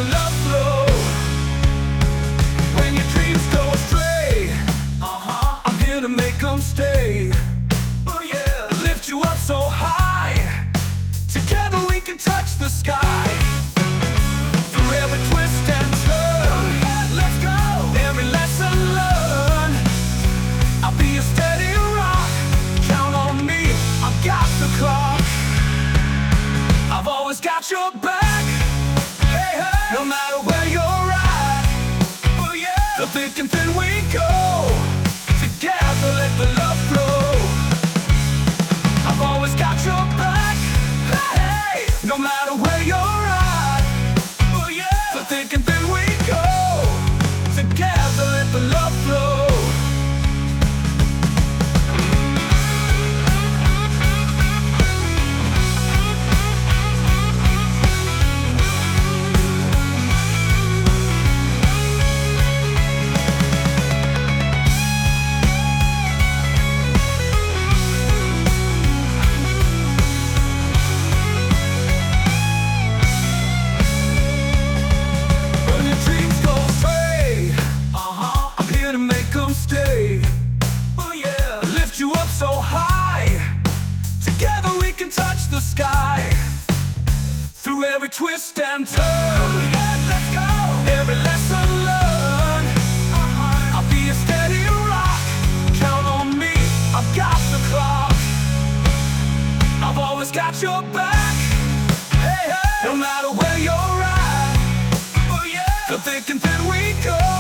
the love flow. When your dreams go astray, I'm here to make them stay. Oh yeah, lift you up so high, together we can touch the sky. Through every twist and turn, let's go. Every lesson learned, I'll be a steady rock. Count on me, I've got the clock. I've always got your back. Hey, hey. No matter where you're at. Oh yeah, the thick and thin we go. Together let the love flow. I've always got your back. Hey, hey. No matter where you're at. Oh yeah, the thick and thin we go. Together let the love flow. Stay. Oh yeah, lift you up so high, together we can touch the sky. Through every twist and turn, let's go. Every lesson learned, I'll be a steady rock. Count on me, I've got the clock. I've always got your back. Hey, hey. No matter where you're at. Oh yeah, the thick and thin we go.